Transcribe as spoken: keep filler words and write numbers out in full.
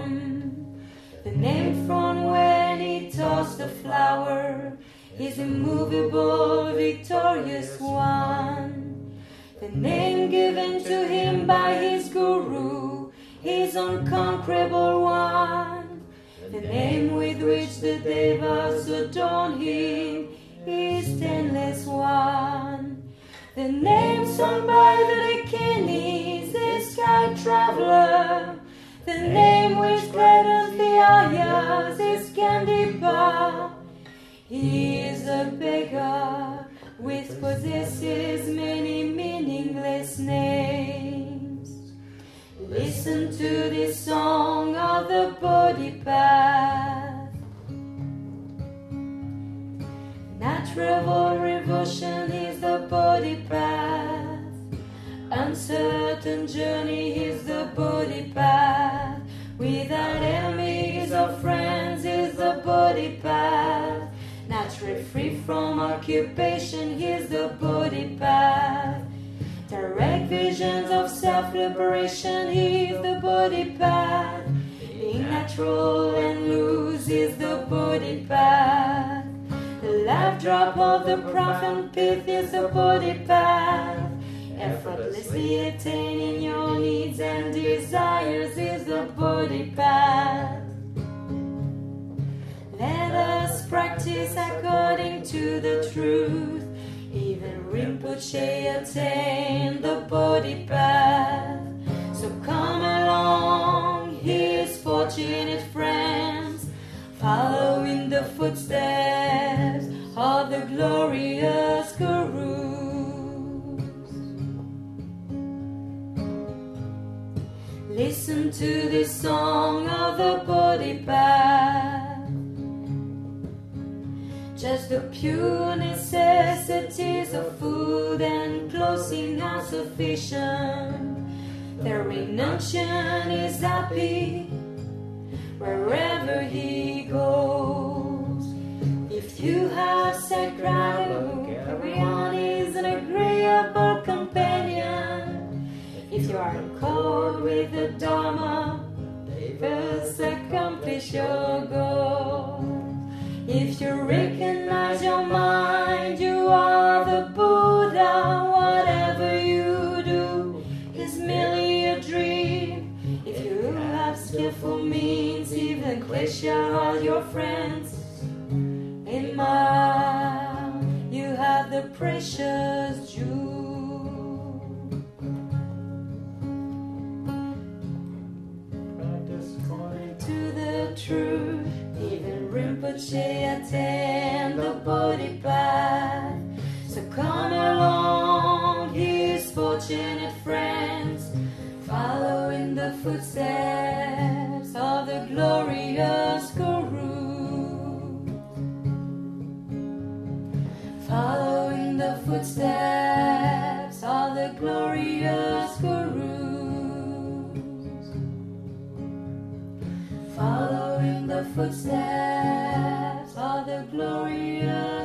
from. The name from when he tossed the flower is immovable, victorious one. The name given to him by his guru is unconquerable one. The name with which the devas adorn him is stainless one. The name sung by the Dakinis, the sky traveler. The name which gladdens the Aryas is Gandipa. He is a beggar which possesses many meaningless names. Listen to this song of the Bodhi path. Natural revulsion is the Bodhi path. Uncertain journey is the Bodhi path. Without enemies or friends is the Bodhi path. Naturally free from occupation is the Bodhi path. Direct visions of self-liberation is the Bodhi path. Being natural and loose is the Bodhi path. The life drop of the prophet pith is the Bodhi path. Effortlessly attaining your needs and desires is the Bodhi path. Let us practice according to the truth. Even Rinpoche attained the Bodhi path. So come along, his fortunate friends, following the footsteps of the glorious gurus. Listen to this song of the Bodhi path. Just the pure necessities of food and clothing are sufficient. The renunciant is happy wherever he goes. If you have sacred everyone is an agreeable companion. If you are in accord with the Dharma, they first accomplish your goal. If you recognize your mind, you are the Buddha. Whatever you do is merely a dream. If you have skillful means, even Klesha are your friends. In mind, you have the precious jewel. Practice according to the truth. Even Rinpoche attend the Bodhi path. So come along, his fortunate friends, following the footsteps of the glorious guru. Following the footsteps of the glorious guru. Following the footsteps of the glorious